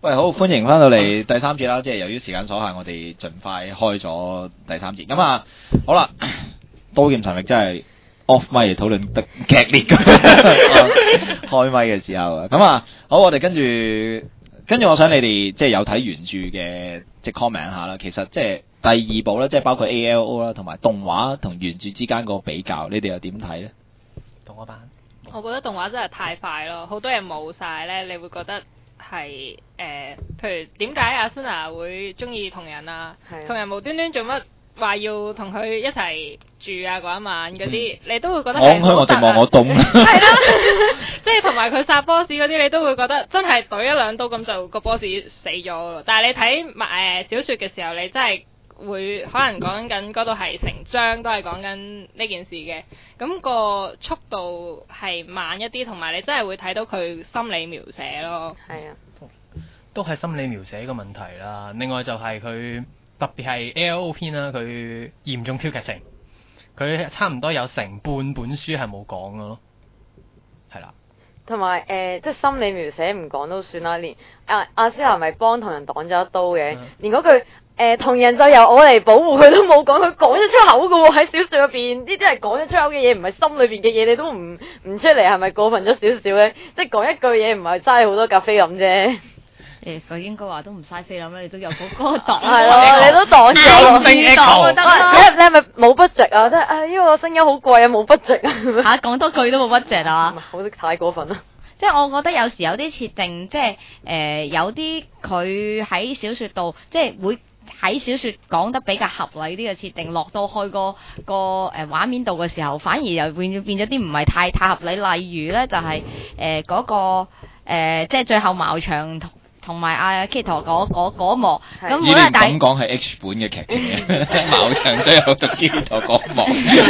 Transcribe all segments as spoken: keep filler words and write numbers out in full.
喂，好，歡迎翻到嚟第三節啦，即係由於時間所限，我哋盡快開咗第三節。咁啊，好啦，刀劍神域真係 off 咪討論得劇烈嘅，開咪嘅時候啊。咁啊，好，我哋跟住跟住，我想你哋即係有睇原著嘅，即係 comment 下啦。其實即係第二部咧，即係包括 A L O 啦，同埋動畫同原著之間個比較，你哋又點睇咧？ 動畫版， 我覺得動畫真係太快咯，好多嘢冇晒咧，你會覺得。係誒、呃，譬如點解阿 Suna 會中意同人啊？同人無端端做乜話要同佢一齊住啊？嗰一晚嗰啲，嗯、你都會覺得係好我直望我凍啦。 係啦，即係同埋佢殺 boss 嗰啲，你都會覺得真係懟一兩刀咁就個 boss 死咗。但係你睇誒小説嘅時候，你真係會可能講緊嗰度係成章都係講緊呢件事嘅，咁個速度係慢一啲，同埋你真係會睇到佢心理描寫咯。 係啊， 都係心理描寫嘅問題啦。另外就係佢特別係 A L O 篇啦，佢嚴重挑劇情，佢差唔多有成半本書係冇講嘅咯，係啦。 同埋誒，即係心理描寫唔講都算啦。連阿阿斯蘭咪幫同人擋咗一刀嘅，嗯、連嗰句誒同人就由我嚟保護佢都冇講，佢講咗出口嘅喎，喺小説入邊，呢啲係講咗出口嘅嘢，唔係心裏邊嘅嘢，你都唔唔出嚟，係咪過分咗少少咧？即係講一句嘢唔係嘥好多咖啡咁啫。 誒，佢應該話都唔嘥菲林啦，你都有嗰個擋， 係咯，你都擋咗， 擋就得啦。 你你係咪冇 budget 啊？即係啊，呢個聲音好貴啊，冇 budget 啊。 嚇，講多句都冇 budget 啊！ 好太過分啦！ 即係我覺得有時有啲設定，即係誒、呃、有啲佢喺小説度，即係會喺小説講得比較合理啲嘅設定，落到去個個誒畫面度嘅時候，反而又變變咗啲唔係太太合理。例如咧就係誒嗰個、呃、即係最後茅場同同埋阿 Kito 嗰嗰嗰幕，咁可能咁講係 H 本嘅劇情嘅，茅場最後同 Kito 嗰幕。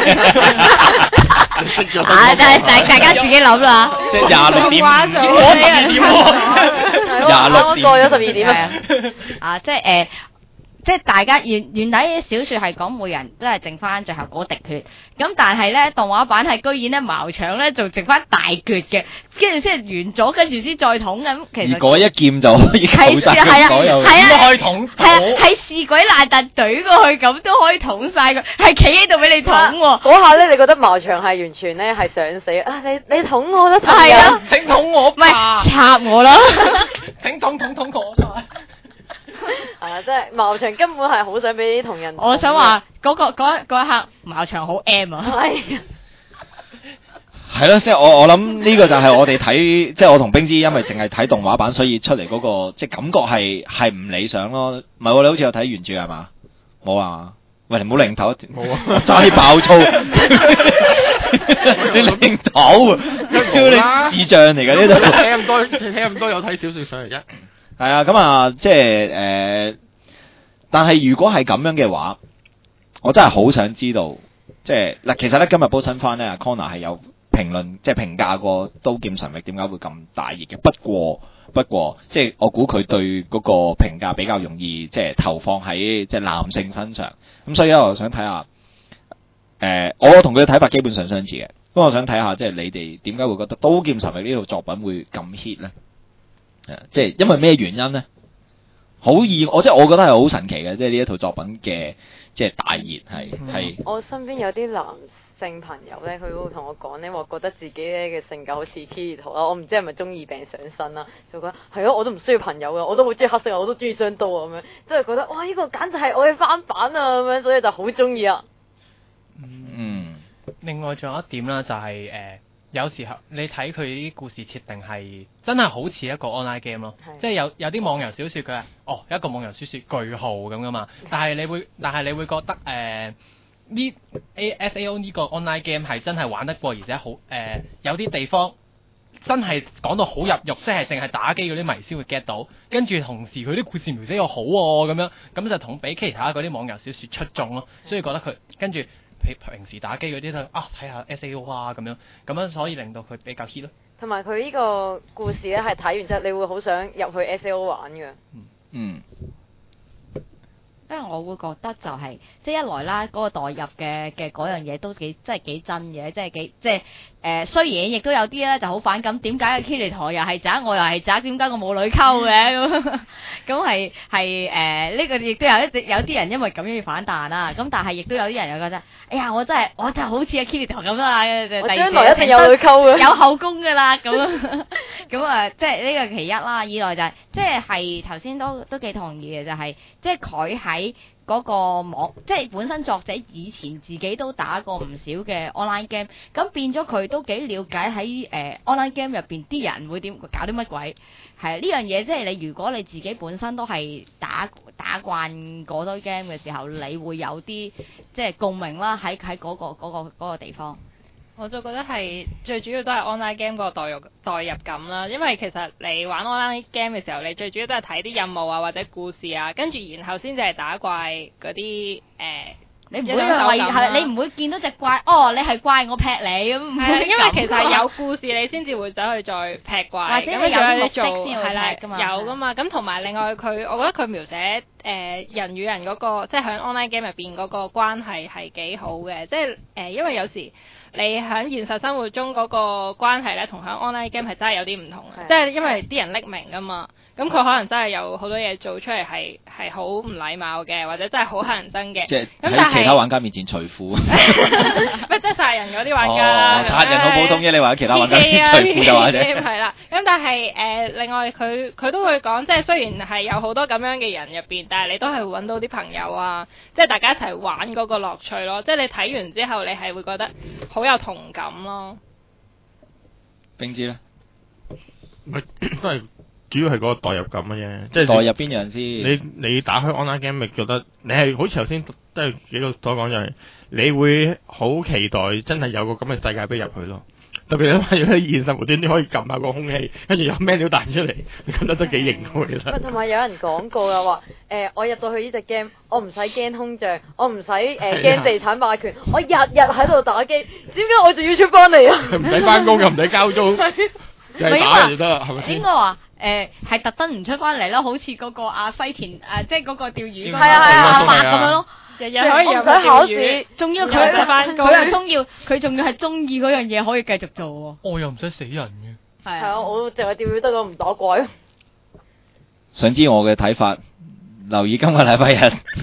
啊！但係大大家自己諗啦。 即係廿六點，廿六點過咗十二點啊！ 啊，即係誒。即係大家原原底小説係講每人都係剩翻最後嗰滴血，咁但係咧動畫版係居然咧茅場咧仲剩翻大橛嘅，跟住先完咗，跟住先再捅咁。其實而嗰一劍就可以扣晒佢所有， 係啊， 可以捅， 係啊，係試鬼爛突懟過去咁都可以捅晒佢，係企喺度俾你捅喎。 嗰下咧，你覺得茅場係完全咧係想死啊！你你捅我啦， 係啊， 請捅我， 唔係插我啦， 請捅捅捅我。 係啊，即係茅場根本係好想俾啲同人。 我想話嗰、嗰個嗰嗰一刻茅場好 M 啊。係。 係咯，即係我我諗呢個就係我哋睇，即係我同冰之因為淨係睇動畫版，所以出嚟嗰、嗰個即係感覺係係唔理想咯。唔係喎，你好似有睇原著係嘛？冇啊！喂，你唔好擰頭，冇啊！齋爆粗，你擰頭啊！你智障嚟㗎呢度。 睇咁多，睇咁多有睇小説上嚟啫。 係啊，咁啊，即係誒、呃，但係如果係咁樣嘅話，我真係好想知道，即係嗱，其實咧今日報新番咧 Connor 係有評論，即係評價過《刀劍神域》點解會咁大熱嘅。不過不過，即係我估佢對嗰個評價比較容易，即係投放喺即係男性身上。咁所以咧，我想睇下，誒、呃，我同佢嘅睇法基本上相似嘅。咁我想睇下，即係你哋點解會覺得《刀劍神域》呢套作品會咁 hit 咧？即係因為咩原因咧？好易，我即係我覺得係好神奇嘅，即係呢一套作品嘅即係大熱係係。 我身邊有啲男性朋友咧，佢會同我講咧，話覺得自己咧嘅性格好似 Kirito 啦，我唔知係咪中二病上身啦，就覺得係咯，我都唔需要朋友嘅，我都好中意黑色啊，我都中意雙刀啊咁樣，即係覺得哇呢、這個簡直係我嘅翻版啊咁樣，所以就好中意啊。 嗯，另外仲有一點啦，就係、是、誒。呃有時候你睇佢啲故事設定係真係好似一個 online game 咯，是即係有有啲網遊小説佢係哦一個網遊小説句號咁噶嘛，但係你會但係你會覺得誒呢 S A O 呢個 online game 係真係玩得過，而且好誒、呃、有啲地方真係講到好入肉，即係淨係打機嗰啲迷先會 get 到，跟住同時佢啲故事描寫又好喎、啊、咁樣，咁就同比其他嗰啲網遊小説出眾咯，所以覺得佢跟住。平時打機嗰啲都啊睇下 S A O 啊咁樣，咁樣所以令到佢比較 hit 咯。 同埋佢呢個故事咧係睇完之後，你會好想入去 S A O 玩嘅。 嗯。 因為我會覺得就係、是、即係一來啦，嗰、那個代入嘅嘅嗰樣嘢都幾真係幾真嘅，即係幾即係誒、呃。雖然亦都有啲咧就好反感，點解個 Kirito 又係宅，我又係宅，點解我冇女溝嘅咁？咁係係誒呢個亦都有一有啲人因為咁樣要反彈啦。咁但係亦都有啲人又覺得，哎呀我真係我就好似阿 Kirito 咁啦， 我將來一定有女溝嘅， 有後宮㗎啦咁。咁啊，即係呢個其一啦。二來就係、是、即係係頭先都都幾同意嘅，就係、是、即係佢喺嗰個網，即係本身作者以前自己都打過唔少嘅 online game，咁變咗佢都幾了解喺誒、呃、online game 入邊啲人會點搞啲乜鬼。係呢樣嘢，即係你如果你自己本身都係打打慣嗰堆 game 嘅時候，你會有啲即係共鳴啦，喺喺嗰個嗰、嗰個嗰、嗰個地方。 我就覺得係最主要都係 online game 個代入代入感啦，因為其實你玩 online game 嘅時候，你最主要都係睇啲任務啊或者故事啊，跟住然後先至係打怪嗰啲誒。 你唔會為係你唔會見到隻怪，哦，你係怪我劈你咁。 係因為其實係有故事你先至會走去再劈怪， 或者你有目的先係啦， 㗎嘛。 有㗎嘛。咁同埋另外佢，我覺得佢描寫誒、呃、人與人嗰、嗰個，即係喺 online game 入邊嗰個關係係幾好嘅，即係誒、呃、因為有時。你喺現實生活中嗰個關係咧，同喺 online game 係真係有啲唔同嘅，即係因為啲人匿名㗎嘛，咁佢可能真係有好多嘢做出嚟係係好唔禮貌嘅，或者真係好乞人憎嘅。 即係喺其他玩家面前除褲。 咩即係殺人嗰啲玩家啦？ 哦，殺人好普通嘅，你話喺其他玩家面前除褲就話啫。 係啦，咁但係誒、呃，另外佢佢都會講，即係雖然係有好多咁樣嘅人入邊，但係你都係揾到啲朋友啊，即係大家一齊玩嗰個樂趣咯。即係你睇完之後，你係會覺得好有同感咯。 冰之咧， 咪都係主要係嗰個代入感嘅啫，即係代入邊樣先？ 你你打開 online game 咪覺得你係好似頭先都係幾個所講就係，你會好期待真係有個咁嘅世界俾入去咯。特別因為如果你現實無端端可以撳下個空氣，跟住有 menu 彈出嚟，你覺得都幾型喎，其實。 同埋有人講過嘅話，誒我入到去呢隻 game，我唔使驚空降，我唔使誒驚地產霸權，我日日喺度打機，點解我仲要出翻嚟啊？ 唔使翻工又唔使交租，就係打就得啦，係咪先？ 應該話誒係特登唔出翻嚟咯，好似嗰個阿西田誒，即係嗰個釣魚係啊係啊阿伯咁樣咯。 日日可以有唔使考試， 仲要佢佢又中意，佢仲要係中意嗰樣嘢可以繼續做喎。 我又唔使死人嘅。 係啊，我淨係釣魚得個唔打怪。 想知我嘅睇法？留意今個禮拜日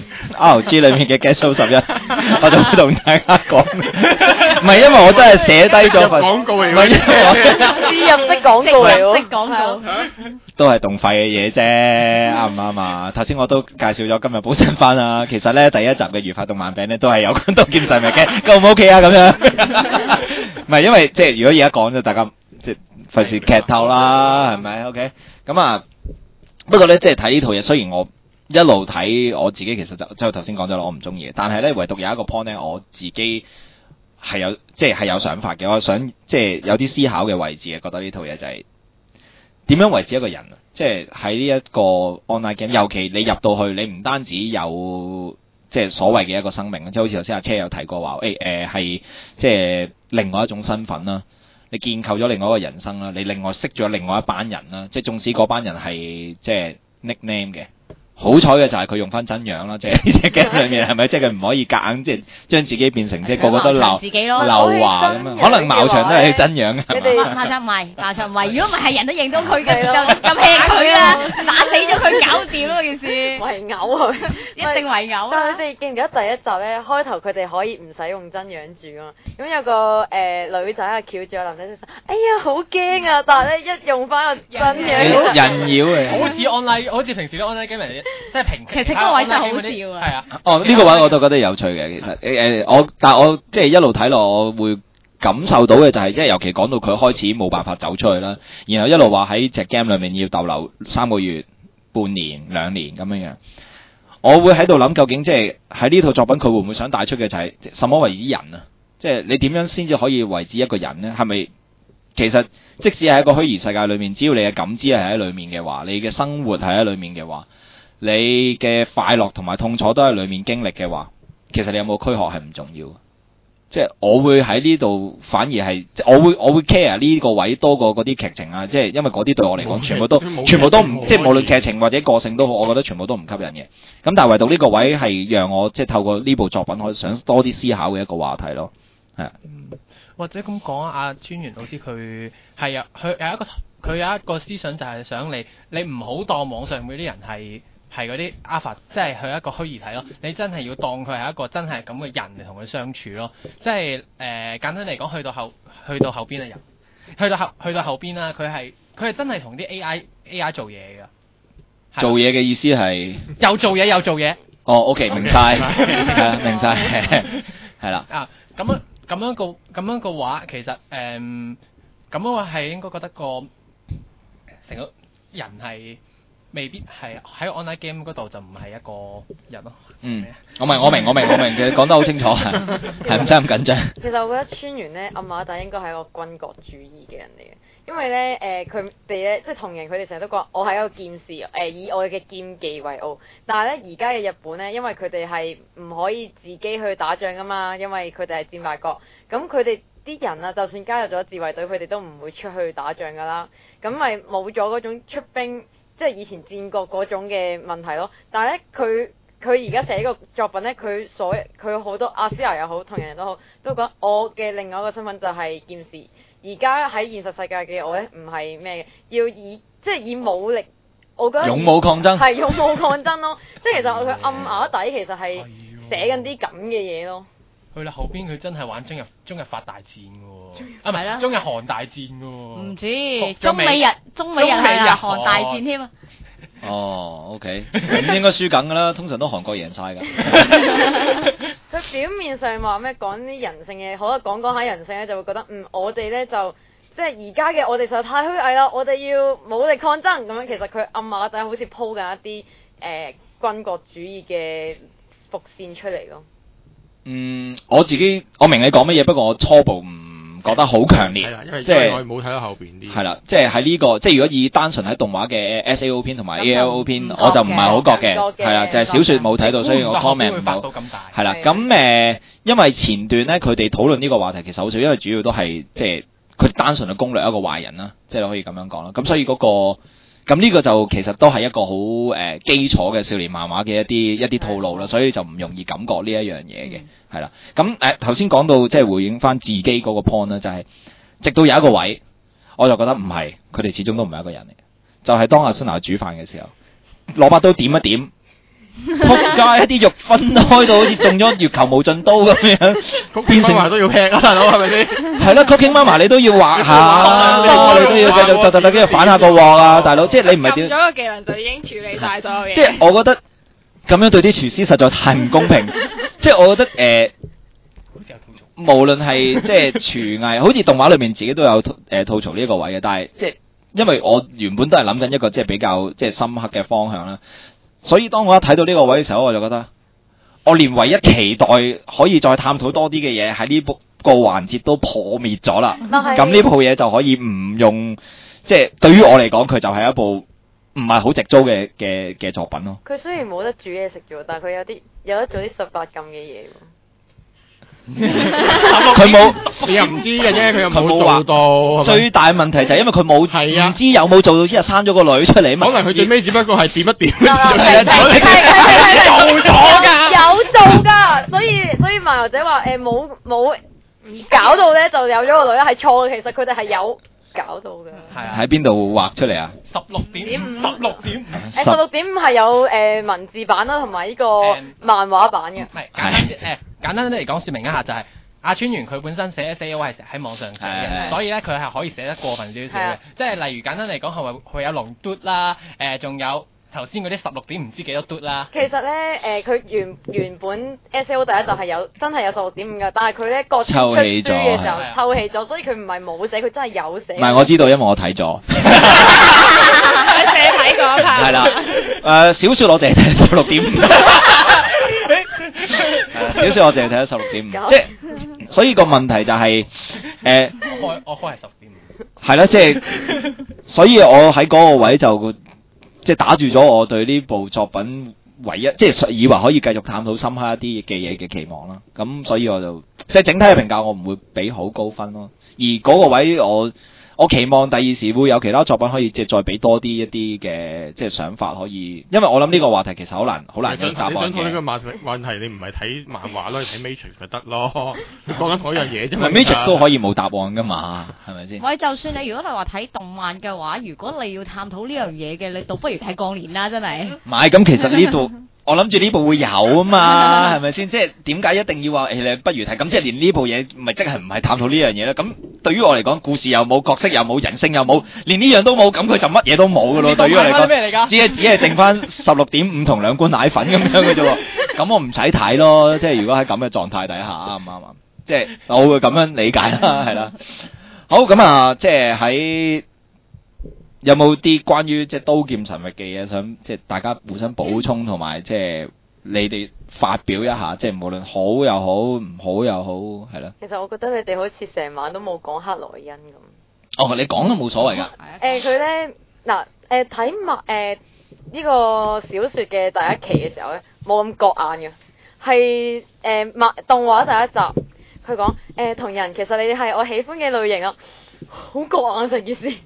R G 裏面嘅 Guest Show 十一，我就會同大家講。唔係因為我真係寫低咗份廣告嚟嘅， 植入式廣告嚟喎， 植廣告都係動費嘅嘢啫，啱唔啱啊？頭先我都介紹咗今日補新番啊。其實咧第一集嘅愉快動漫餅咧都係有講刀劍神域嘅，夠唔 OK 啊？咁樣唔係因為即係如果而家講咗，大家即係費事劇透啦，係咪 ？OK 咁啊。不過咧，即係睇呢套嘢，雖然我一路睇我自己其實就即係頭先講咗啦，我唔中意嘅。但係咧，唯獨有一個 point 咧，我自己係有即係係有想法嘅。我想即係有啲思考嘅位置嘅，覺得呢套嘢就係點樣維持一個人啊！即係喺呢一個 online game，尤其你入到去，你唔單止有即係所謂嘅一個生命，即係好似頭先阿車有提過話，誒誒係即係另外一種身份啦。你建構咗另外一個人生啦，你另外識咗另外一班人啦，即係縱使嗰班人係即係 nickname 嘅，好彩嘅就係佢用翻真樣啦，即係呢隻 game 裏面係咪？即係佢唔可以夾硬即係將自己變成即係個個都流流華咁樣，可能茅場都係真樣嘅。 你哋茅場唔係茅場唔係，如果唔係係人都認到佢嘅，就咁輕佢啦，打死咗佢搞掂咯件事。 圍毆佢， 一定圍毆。 但係你哋記唔記得第一集咧？開頭佢哋可以唔使用真樣住啊，咁有個誒女仔啊翹住個男仔身，哎呀好驚啊！但係咧一用翻個真樣， 人妖嘅， 好似 online，好似平時啲 online game 嚟嘅，即係平。 其實嗰個位真係好笑啊！ 係啊， 哦呢個位我都覺得有趣嘅，其實誒誒我，但係我即係一路睇落，我會感受到嘅就係，即係尤其講到佢開始冇辦法走出去啦，然後一路話喺隻 game 裏面要逗留三個月、半年、兩年咁樣樣。我會喺度諗，究竟即係喺呢套作品佢會唔會想帶出嘅就係什麼為之人啊？即係你點樣先至可以為之一個人呢？係咪其實即使係一個虛擬世界裏面，只要你嘅感知係喺裏面嘅話，你嘅生活係喺裏面嘅話，你嘅快樂同埋痛楚都喺裏面經歷嘅話，其實你有冇軀殼係唔重要。 即係我會喺呢度反而係，即係我會我會 care 呢個位多過嗰啲劇情啊，即係因為嗰啲對我嚟講全部都全部都唔，即係無論劇情或者個性都好，我覺得全部都唔吸引嘅。咁但係唯獨呢個位係讓我即係透過呢部作品，我想多啲思考嘅一個話題咯，係啊。 嗯，或者咁講啊，阿川原老師佢係啊，佢有一個佢有一個思想就係想你你唔好當網上嗰啲人係。係嗰啲 alpha， 即係佢一個虛擬體咯。你真係要當佢係一個真係咁嘅人嚟同佢相處咯。即係誒、呃、簡單嚟講，去到後去到後邊啊人，去到後去到後邊啦，佢係佢係真係同啲 A I A I 做嘢㗎。 做嘢嘅意思係又做嘢又做嘢。 哦 ，OK， 明晒，係啊，明晒，係啦。 啊，咁樣咁樣個咁樣個話，其實誒咁樣話係應該覺得個成個人係。未必係喺 online game 嗰度就唔係一個人咯。 嗯，我明我明我明我明，其實講得好清楚，係唔使咁緊張。 其實我覺得川原咧，暗馬仔應該係一個軍國主義嘅人嚟嘅，因為咧誒佢哋咧即係同人佢哋成日都講我係一個劍士，誒、呃、以我嘅劍技為傲。但係咧而家嘅日本咧，因為佢哋係唔可以自己去打仗噶嘛，因為佢哋係戰敗國，咁佢哋啲人啊，就算加入咗自衛隊，佢哋都唔會出去打仗噶啦，咁咪冇咗嗰種出兵。即係以前戰國嗰種嘅問題咯，但係咧佢佢而家寫呢個作品咧，佢所佢好多阿斯亞又好，同人人都好，都講我嘅另外一個身份就係劍士。而家喺現實世界嘅我咧，唔係咩嘅，要以即係以武力，我覺得勇武抗爭係勇武抗爭咯。即係其實佢暗啞底其實係寫緊啲咁嘅嘢咯。 去啦，後邊佢真係玩中日中日法大戰嘅喎，啊唔係中日韓大戰嘅喎， 唔知中美日中美日係啊韓大戰添啊。 哦 ，OK，咁應該輸緊㗎啦，通常都韓國贏晒㗎。 佢表面上話咩講啲人性嘅，好啦講講下人性咧，就會覺得嗯我哋咧就即係而家嘅我哋實在太虛偽啦，我哋要武力抗爭咁樣。其實佢暗馬仔好似鋪緊一啲誒、呃、軍國主義嘅伏線出嚟咯。嗯， 我自己我明你講乜嘢，不過我初步唔覺得好強烈， 因為即係我冇睇到後邊啲。 係啦，即係喺呢個，即係如果以單純喺動畫嘅 S A O 篇同埋 A L O 篇， 嗯、 我就唔係好覺嘅，係啦，就係、是、小説冇睇到， 嗯、 所以我 comment 唔到。係啦，咁誒、呃，因為前段咧，佢哋討論呢個話題其實好少，因為主要都係即係佢單純去攻略一個壞人啦，即係可以咁樣講啦。咁所以嗰、那個。咁呢個就其實都係一個好誒、呃、基礎嘅少年漫畫嘅一啲一啲套路啦，所以就唔容易感覺呢一樣嘢嘅，係啦。咁誒頭先講到即係回應翻自己嗰個 point 啦，就係、是、直到有一個位，我就覺得唔係，佢哋始終都唔係一個人嚟嘅，就係、是、當阿孫娜煮飯嘅時候，蘿蔔刀點一點。仆街，一啲肉分開到好似中咗月球無盡刀咁樣，變成媽媽都要劈啊，大佬係咪先？ 係啦，Cooking 媽媽你都要畫下，你都要繼續突突突跟住反下個鑊啊，大佬，即係你唔係點？ 撳咗個技能就已經處理晒所有嘢。 即係我覺得咁樣對啲廚師實在太唔公平。即係我覺得誒、呃，無論係即係廚藝，好似動畫裏面自己都有誒、呃、吐槽呢一個位嘅，但係即係因為我原本都係諗緊一個即係比較即係深刻嘅方向啦。所以當我一睇到呢個位嘅時候，我就覺得我連唯一期待可以再探討多啲嘅嘢喺呢部個環節都破滅咗啦。咁呢部嘢就可以唔用，即係對於我嚟講，佢就係一部唔係好值租嘅嘅嘅作品咯。 佢雖然冇得煮嘢食啫，但係佢有啲有得做啲十八禁嘅嘢。 佢冇， 你又唔知嘅啫，佢又冇做到。 最大問題就係因為佢冇， 係啊， 唔知有冇做到之後生咗個女出嚟嘛？ 可能佢最尾只不過係點一點， 係係係做咗㗎， 有做㗎，所以所以漫遊者話誒冇冇搞到咧就有咗個女係錯嘅，其實佢哋係有搞到㗎。 係啊， 喺邊度畫出嚟啊？ 十六點五，十六點五。 誒十六點五係有誒文字版啦，同埋呢個漫畫版嘅。 唔係簡單啲誒。簡單啲嚟講，説明一下就係、是、阿川原佢本身寫 S A O 係喺網上寫嘅，所以咧佢係可以寫得過分少少嘅。即係例如簡單嚟講，係咪佢有龍嘟啦？誒、呃，仲有頭先嗰啲十六點唔知幾多嘟啦。 其實咧，誒、呃、佢原原本 S A O 第一集係有真係有十六點五㗎，但係佢咧個出書嘅時候抽起咗，所以佢唔係冇寫，佢真係有寫。唔係我知道，因為我睇咗。 你睇過一 part 係啦，誒小説我淨係睇十六點五。小説我淨係睇咗十六點五，即係所以個問題就係、是、誒、呃， 我開我開係十點五， 係啦，即係所以我喺嗰個位就即係打住咗我對呢部作品唯一即係以為可以繼續探討深刻一啲嘅嘢嘅期望啦。咁所以我就即係整體嘅評價，我唔會俾好高分咯。而嗰個位我我期望第二時會有其他作品可以即係再俾多啲一啲嘅即係想法可以，因為我諗呢個話題其實好難好難有答案嘅。 你想講呢個問問題，你唔係睇漫畫咯，你睇 Matrix 咪得咯。你講緊同一樣嘢啫嘛。 Matrix 都可以冇答案噶嘛，係咪先？ 喂，就算你如果你話睇動漫嘅話，如果你要探討呢樣嘢嘅，你倒不如睇鋼鍊啦，真係。 唔係，咁其實呢度。我諗住呢部會有啊嘛，係咪先？即係點解一定要話誒、欸？你不如睇咁，即係連呢部嘢，咪即係唔係探討呢樣嘢咧？咁對於我嚟講，故事又冇，角色又冇，人性又冇，連呢樣都冇，咁佢就乜嘢都冇噶咯。對於我嚟講，只係只係剩翻十六點五同兩罐奶粉咁樣嘅啫。咁我唔使睇咯。即係如果喺咁嘅狀態底下，啱唔啱啊？即係我會咁樣理解啦，係啦。好，咁啊，即係喺。有冇啲關於即係刀劍神域嘅嘢想即係大家互相補充，同埋即係你哋發表一下，即係無論好又好，唔好又好，係咯。 其實我覺得你哋好似成晚都冇講克萊恩咁。 哦，你講都冇所謂㗎。誒、 呃，佢咧嗱誒睇麥誒呢個小説嘅第一期嘅時候咧，冇咁覺眼嘅，係誒麥動畫第一集，佢講誒同人其實你哋係我喜歡嘅類型啊，好覺眼成件事。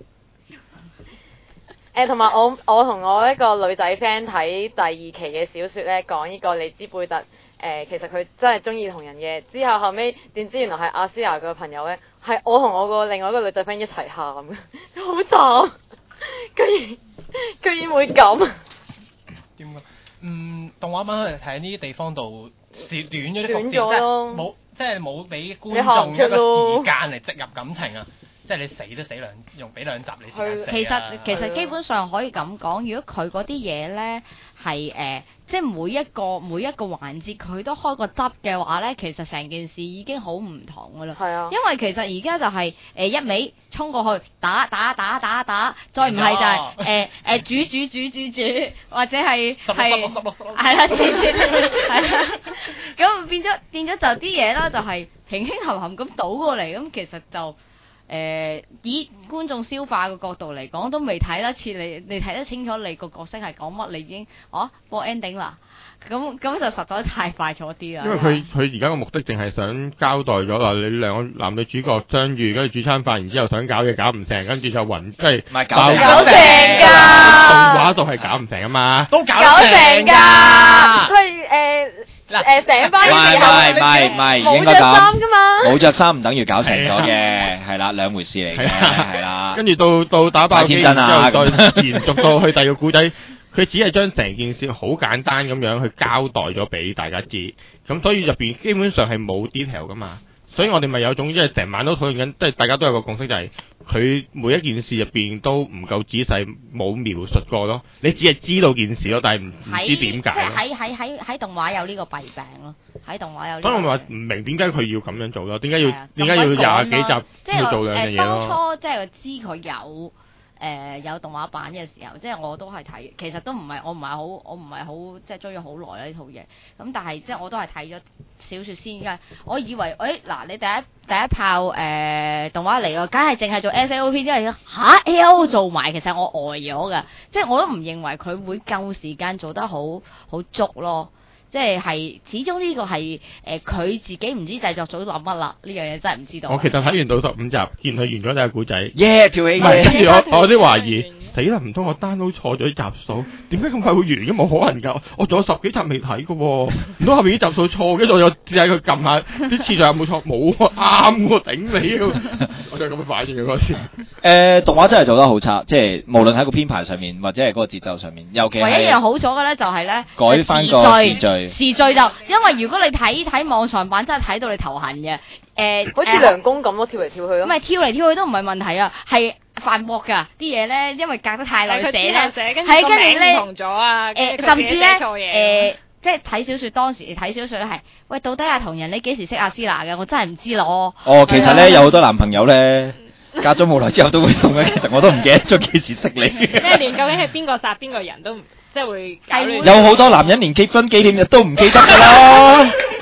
誒同埋我我同我一個女仔 friend 睇第二期嘅小説咧，講呢個利茲貝特誒、呃，其實佢真係中意同人嘅。之後後尾點知原來係阿斯亞嘅朋友咧，係我同我個另外一個女仔 friend 一齊喊嘅，好慘！居然居然會咁點啊？嗯，動畫版可能睇呢啲地方度短咗啲短伏咗咯， 冇即係冇俾觀眾一個時間嚟植入感情啊！即係你死都死兩用俾兩集你時間死啊！ 其實其實基本上可以咁講，如果佢嗰啲嘢咧係誒，即係每一個每一個環節佢都開個汁嘅話咧，其實成件事已經好唔同噶啦。 係啊， 因為其實而家就係、是、誒、呃、一味衝過去打打打打打，再唔係就係誒誒煮煮煮煮煮，或者係係係啦，係啦，咁變咗變咗就啲嘢啦，就係平輕含含咁倒過嚟，咁其實就。誒、呃、以觀眾消化嘅角度嚟講，都未睇得切你，你睇得清楚你個角色係講乜，你已經哦播 ending 啦，咁咁就實在太快咗啲啦。 因為佢佢而家個目的淨係想交代咗啦，你兩個男女主角相遇，跟住煮餐飯，然之後想搞嘢搞唔成，跟住就暈，即係搞搞成㗎， 動畫度係搞唔成啊嘛， 都搞成㗎，佢誒。嗱誒醒翻嘅時候， 唔係唔係冇着衫㗎嘛， 冇着衫唔等於搞成咗嘅，係啦兩回事嚟嘅，係啦。 跟住到到打爆機，然之後再延續到去第二個故仔，佢只係將成件事好簡單咁樣去交代咗俾大家知，咁所以入邊基本上係冇 detail 㗎嘛。所以我哋咪有種即係成晚都討論緊，即係大家都有個共識，就係佢每一件事入邊都唔夠仔細，冇描述過咯。你只係知道件事咯，但係唔唔知點解。即係喺喺喺喺動畫有呢個弊病咯，喺動畫有。 所以我咪話唔明點解佢要咁樣做咯？點解要點解要廿幾集去做兩樣嘢咯？ 即係誒當初即係知佢有。誒、呃、有動畫版嘅時候，即係我都係睇，其實都唔係我唔係好，我唔係好即係追咗好耐啦呢套嘢。咁但係即係我都係睇咗小説先嘅。我以為誒嗱、哎，你第一第一炮誒、呃、動畫嚟喎，梗係淨係做 S A O P，因為嚇 A O 做埋，其實我呆咗㗎。即係我都唔認為佢會夠時間做得好好足咯。即係係始終呢個係誒佢自己唔知製作組諗乜啦，呢樣嘢真係唔知道。 我其實睇完到十五集，見佢完咗第一個故仔， 耶跳起， 跟住我我有啲懷疑，死啦唔通我 download 錯咗啲集數？點解咁快會完嘅？冇可能㗎！我仲有十幾集未睇嘅喎，唔通後面啲集數錯？跟住我又試下佢撳下啲次序有冇錯？冇啱喎，頂你！我就咁樣反應嘅嗰時。 誒動畫真係做得好差，即係無論喺個編排上面或者係嗰個節奏上面，尤其係唯一一樣好咗嘅咧，就係咧改翻個時序。 時序就，因為如果你睇睇網上版，真係睇到你頭痕嘅。誒， 好似涼宮咁咯，跳嚟跳去咯。 唔係跳嚟跳去都唔係問題啊，係繁駁㗎啲嘢咧，因為隔得太耐寫咧，係跟住咧唔同咗啊。 誒，甚至咧誒，即係睇小説當時睇小説咧係，喂到底阿同人你幾時識阿斯娜嘅？我真係唔知咯。 哦，其實咧有好多男朋友咧。隔咗冇耐之後都會同嘅，其實我都唔記得咗幾時識你。 即係連究竟係邊個殺邊個人都即係會搞亂。 有好多男人連結婚紀念日都唔記得㗎啦。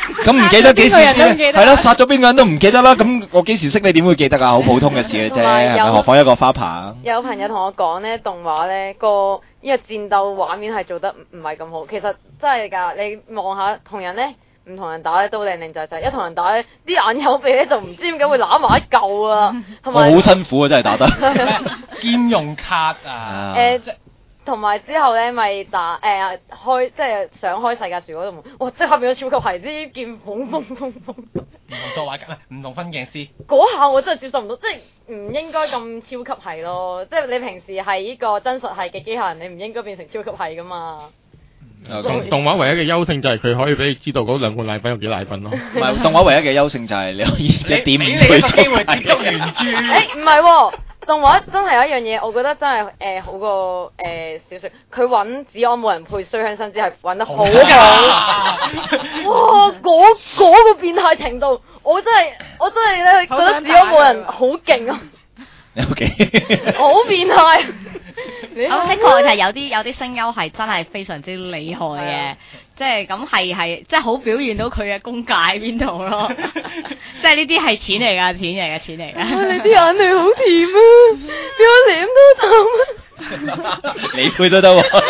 咁唔記得幾時邊個人都唔記知？ 得係咯，殺咗邊個人都唔記得啦。咁我幾時識你點會記得啊？好普通嘅事嘅啫， 同埋有係咪？何況一個花棚。 有朋友同我講咧，動畫咧個呢個戰鬥畫面係做得唔唔係咁好。其實真係㗎，你望下同人咧，唔同人打咧都靚靚仔仔，一同人打咧啲眼口鼻咧就唔知點解會攬埋一嚿啊，同埋我好辛苦啊，真係打得。 兼用卡啊！ 誒，同埋之後咧，咪打誒開即係想開世界樹嗰度門，哇！即刻變咗超級係啲劍鋒鋒鋒鋒。 唔同作畫家，唔係唔同分鏡師。 嗰下我真係接受唔到，即係唔應該咁超級係咯。即係你平時係呢個真實係嘅機械人，你唔應該變成超級係噶嘛。 動動畫唯一嘅優勝就係佢可以俾你知道嗰兩罐奶粉有幾奶粉咯。 唔係動畫唯一嘅優勝就係你可以一點五你倍一個機會速接觸原著。 誒唔係喎，動畫真係有一樣嘢，我覺得真係誒、呃、好過誒、呃、小説。佢揾只安冇人配衰香新之係揾得好好。哇！嗰嗰、個變態程度，我真係我真係咧覺得只安冇人好勁啊！ OK， 好變態。 咁的確就係有啲有啲聲優係真係非常之厲害嘅，即係咁係係即係好表現到佢嘅功界喺邊度咯。即係呢啲係錢嚟㗎，錢嚟嘅，錢嚟㗎。 你啲眼淚好甜啊，俾我舐都啖啊！ 你配都得喎。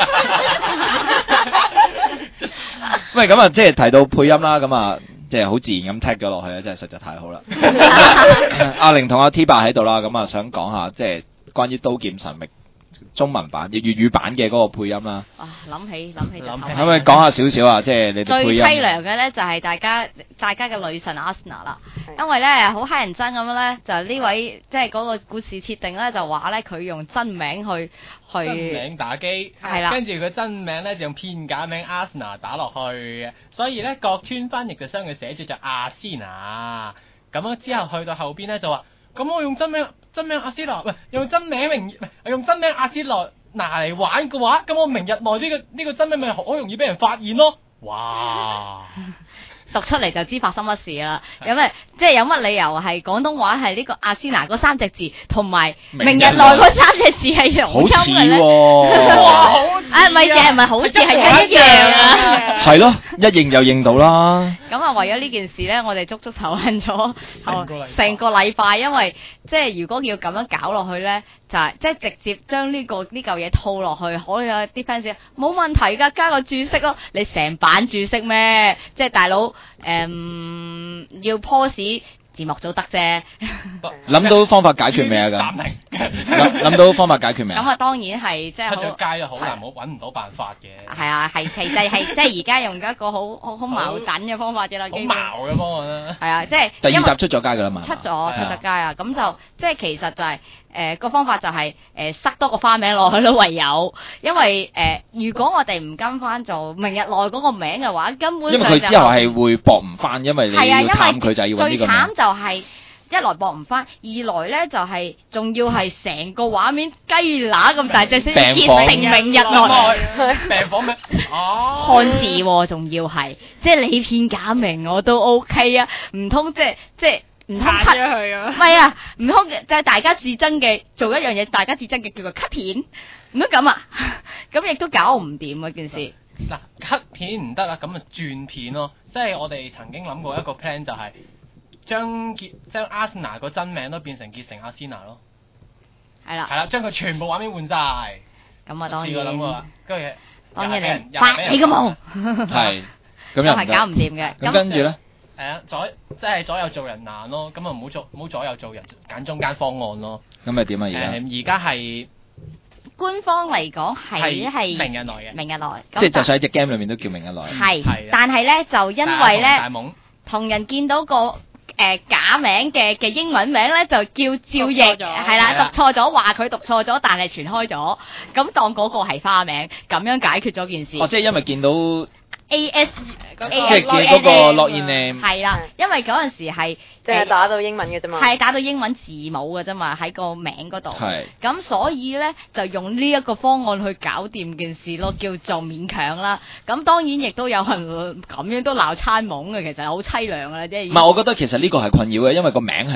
喂，咁啊，即係提到配音啦，咁啊，即係好自然咁踢咗落去啊，真係實在太好啦。阿玲同阿 T 爸喺度啦，咁啊想講下即係關於《刀劍神域》中文版、粵語版嘅嗰個配音啦。 啊，諗起諗起就頭可唔可以講下少少啊？即係你哋配音。 最凄涼嘅咧就係大家大家嘅女神 Asuna 啦，因為咧好乞人憎咁樣咧，就呢位即係嗰個故事設定咧就話咧佢用真名去去真名打機， 係啦跟住佢真名咧就用片假名 Asuna 打落去，所以咧各村翻譯就將佢寫住就阿斯娜，咁樣之後去到後邊咧就話，咁我用真名真名阿斯娜，喂，用真名名唔係用真名阿斯娜拿嚟玩嘅話，咁我明日內呢個呢個真名咪好容易俾人發現咯，哇！ 讀出嚟就知發生乜事啦，有咩即係有乜理由係廣東話係呢個阿斯娜嗰三隻字，同埋明日內嗰三隻字係同音好似嘅咧？ 喎。 哇，好似啊，咪就係唔係好似係一樣啊？ 係咯，一認就認到啦。 咁啊，為咗呢件事咧，我哋足足頭痕咗成個禮拜成個禮拜，因為即係如果要咁樣搞落去咧，就係即係直接將呢、個呢嚿嘢套落去，可以有啲 fans 冇問題㗎，加個注釋咯。你成版注釋咩？即係大佬誒、嗯、要 pose 字幕組得啫。 諗到方法解決未啊？咁暫停。 諗諗到方法解決未啊？ 咁啊，當然係即係出好咗街就好難冇揾唔到辦法嘅。 係啊，係其實係即係而家用咗一個好好好矛盾嘅方法啫啦。 好基本矛嘅方案啦。 係啊，即係第因為二集出咗街㗎啦嘛。 出咗係啊出咗街啊，咁就即係其實就係誒個方法就係、呃、塞多個花名落去咯，唯有，因為誒、呃、如果我哋唔跟翻做明日內嗰個名嘅話，根本因為上就佢之後係會駁唔翻，因為你係啊，因要探為佢就係要揾呢最個名。 慘就係、一來駁唔翻，二來咧就係、仲要係成個畫面雞乸咁大隻先至病房結成明日內。 病房咩？哦， 漢字喎，仲要係，即係你片假名我都 OK 啊，唔通即係即係唔通彈 cut 咗佢啊唔！係啊，唔通就係大家自憎嘅做一樣嘢，大家自憎嘅叫做 cut 片，唔通咁啊？咁亦都搞唔掂啊件事。 嗱，cut 片唔得啦，咁啊轉片咯，即係我哋曾經諗過一個 plan 就係將結將 Asuna 個真名都變成結成阿斯娜咯， 係啦， 係啦，將佢全部畫面換晒。 咁啊當試過諗過啦然， 跟住當然廿你發俾人你個夢， 係咁又唔都係搞唔得。 掂嘅。 咁跟住咧， 係啊，左即係左右做人難咯，咁啊唔好左唔好左右做人，揀中間方案咯。 咁咪點啊？而家誒而家係官方嚟講係係明日內嘅， 明日內， 即係就算喺隻 game 裏面都叫明日來。 係係啦， 但係咧就因為咧。 大懵同人見到個誒、呃、假名嘅嘅英文名咧，就叫照譯， 讀錯咗係啦， 係啦讀錯咗，話佢讀錯咗，但係傳開咗，咁當嗰個係花名，咁樣解決咗件事。 哦，即係因為見到 A S 嗰個即係見嗰個 login name。 係啦，因為嗰陣時係淨係打到英文嘅啫嘛。 係打到英文字母嘅啫嘛，喺個名嗰度。 係咁所以咧就用呢一個方案去搞掂件事咯，叫做勉強啦。咁當然亦都有人咁樣都鬧餐懵嘅，其實好凄涼嘅啦，即係。 唔係？我覺得其實呢個係困擾嘅，因為個名係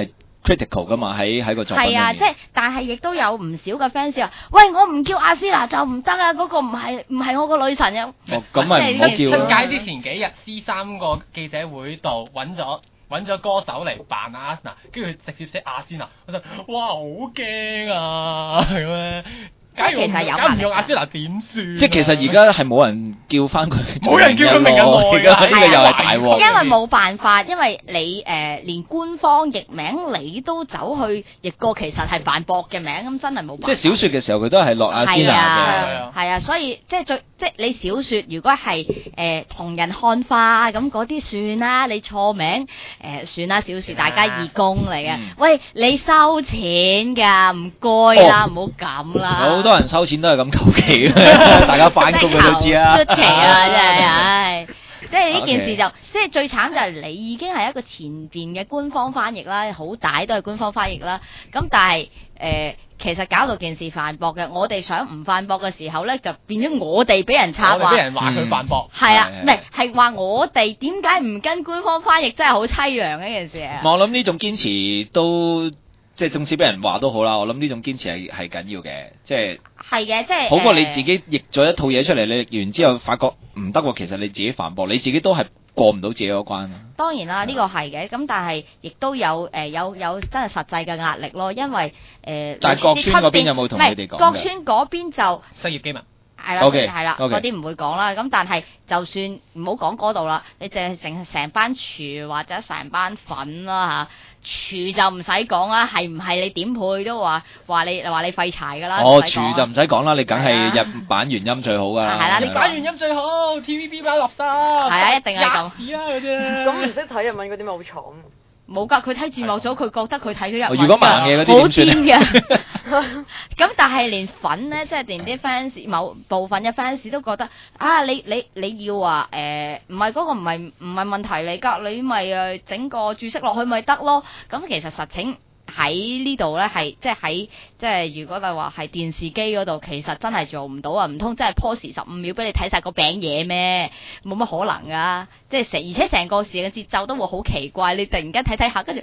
critical 噶嘛，喺喺個作品裏面。 係啊，即係但係亦都有唔少嘅 fans 話：喂，我唔叫阿斯娜就唔得啊！嗰、嗰個唔係唔係我個女神啊！ 哦，咁咪唔好叫出啦。 街之前幾日 C 三個記者會度揾咗揾咗歌手嚟扮阿斯娜，跟住佢直接寫阿斯娜，我就哇好驚啊咁樣。假如其實有假如唔用阿斯娜點算？ 即係其實而家係冇人叫翻佢， 冇人叫佢名人而家呢個又係大鑊。 因為冇辦法，因為你誒、呃、連官方譯名你都走去譯過，其實係范博嘅名，咁真係冇辦法。 即係小説嘅時候，佢都係落阿斯娜係啊嘅。 係啊，所以即係最即係你小説，如果係誒、呃、同人漢化咁嗰啲算啦，你錯名誒、呃、算啦，小事大家義工嚟嘅。 嗯喂，你收錢㗎，唔該啦，唔好咁啦。 好多人收錢都係咁求其嘅，大家翻工佢都知啊。 出奇啊，真係，唉！即係呢件事就 Okay. 即係最慘就係你已經係一個前邊嘅官方翻譯啦，好大都係官方翻譯啦。咁但係誒、呃，其實搞到件事反駁嘅，我哋想唔反駁嘅時候咧，就變咗我哋俾人插話， 俾人話佢反駁。 係啊， 係唔係係話我哋點解唔跟官方翻譯，真係好凄涼嘅一件事啊！ 我諗呢種堅持都即係，縱使俾人話都好啦。我諗呢種堅持係係緊要嘅，即係係嘅，即係好過你自己譯咗一套嘢出嚟，你譯完之後發覺唔得喎，其實你自己反駁，你自己都係過唔到自己嗰關。 當然啦，呢、這個係嘅，咁但係亦都有誒、呃、有有真係實際嘅壓力咯，因為誒。呃、 但係國村嗰邊有冇同你哋講嘅？ 國村嗰邊就商業機密。 係啦， Okay， 係啦， okay 嗰啲唔會講啦。咁但係就算唔好講嗰度啦，你淨係淨係成班廚或者成班粉啦嚇，廚就唔使講啦，係唔係你點配都話話你話你廢柴㗎啦。 哦， 唔使講廚就唔使講啦，你梗係日版原音最好㗎啦。 係啦，你版原音最好 ，T V B 版垃圾。係啊一定係咁吔屎啦嗰啲。 咁唔識睇日文嗰啲咪好慘。 冇㗎，佢睇字幕咗，佢覺得佢睇咗日文。 如果盲嘅嗰啲好點算癲嘅。咁但係連粉咧，即係連啲 fans 某部分嘅 fans 都覺得啊，你你你要話誒，唔係嗰個唔係唔係問題嚟㗎，你咪誒整個注釋落去咪得咯。咁其實實情喺呢度咧係即係喺即係如果你話係電視機嗰度，其實真係做唔到啊！唔通真係 pause 十五秒俾你睇晒個餅嘢咩？冇乜可能㗎！即係成而且成個時嘅節奏都會好奇怪，你突然間睇睇下，跟住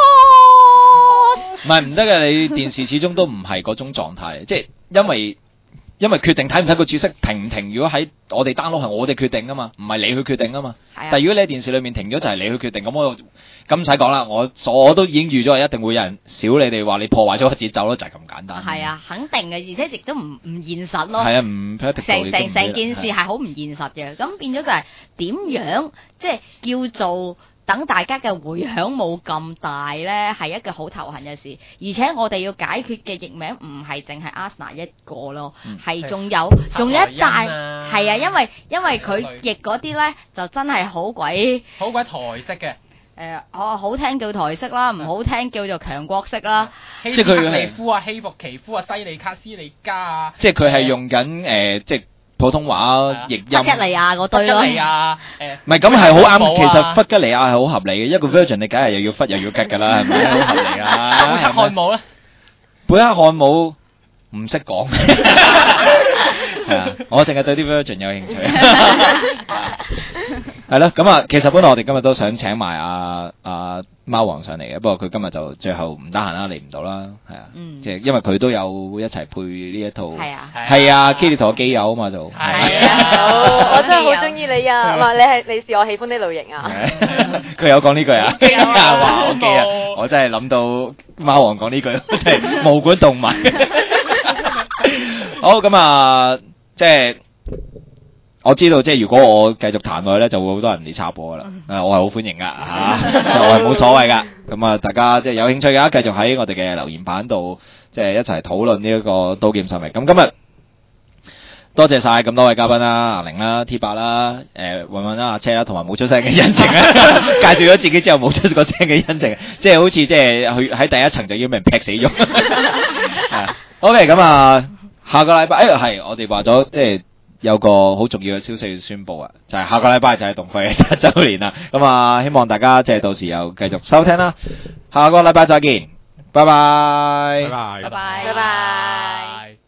pause。 唔係唔得嘅，你電視始終都唔係嗰種狀態，即係因為因為決定睇唔睇個注釋停唔停，如果喺我哋 download 係我哋決定㗎嘛，唔係你去決定㗎嘛。 係啊。 但係如果你喺電視裏面停咗，就係你去決定，咁我咁唔使講啦，我我都已經預咗係一定會有人少你哋話你破壞咗個節奏咯，就係咁簡單。 係啊，肯定嘅，而且亦都唔唔現實咯。 係啊，唔 practical 成成成件事係係好唔現實嘅，咁變咗就係點樣即係叫做等大家嘅迴響冇咁大咧，係一個好頭痕嘅事。而且我哋要解決嘅譯名唔係淨係 Asna 一個咯，係仲、嗯、有仲有一大係啊，因為因為佢譯嗰啲咧就真係好鬼好鬼台式嘅。 誒，哦，好聽叫台式啦，唔好聽叫做強國式啦。 即係佢尼夫啊、希博奇夫啊、西利卡斯利加啊。 即係佢係用緊誒、呃，即係普通話譯音。 弗吉尼亞嗰堆咯。 弗吉尼亞誒， 唔係咁係好啱。其實弗吉尼亞係好合理嘅，一個 version 你梗係又要忽又要吉㗎啦，係咪？好合理啊。 貝克漢姆咧？ 貝克漢姆唔識講。係啊，我淨係對啲 version 有興趣。係咯，咁啊，其實本來我哋今日都想請埋阿阿貓王上嚟嘅，不過佢今日就最後唔得閒啦，嚟唔到啦，係啊，即係因為佢都有一齊配呢一套，係啊， 係啊，基列同我基友啊嘛就， 係啊，我真係好中意你啊，話你係你是我喜歡的類型啊， 佢有講呢句啊，基啊，哇，我基啊，我真係諗到貓王講呢句，真係毛管動物。好，咁啊，即係。我知道，即係如果我繼續彈落去咧，就會好多人嚟插播噶啦。誒，我係好歡迎噶嚇，我係冇所謂噶。咁啊，大家即係有興趣嘅，繼續喺我哋嘅留言板度，即係一齊討論呢一個刀劍神域。咁今日多謝晒咁多位嘉賓啦，阿玲啦、T 八啦、誒韻韻啦、阿車啦，同埋冇出聲嘅恩情啦，介紹咗自己之後冇出個聲嘅恩情，即係好似即係佢喺第一層就要俾人劈死咗。OK，咁啊，下個禮拜誒係我哋話咗即係。有個好重要嘅消息要宣佈啊，就係、是、下個禮拜就係動廢嘅七週年啦。咁啊，希望大家即係到時又繼續收聽啦。下個禮拜再見，拜拜， 拜拜， 拜拜，拜拜。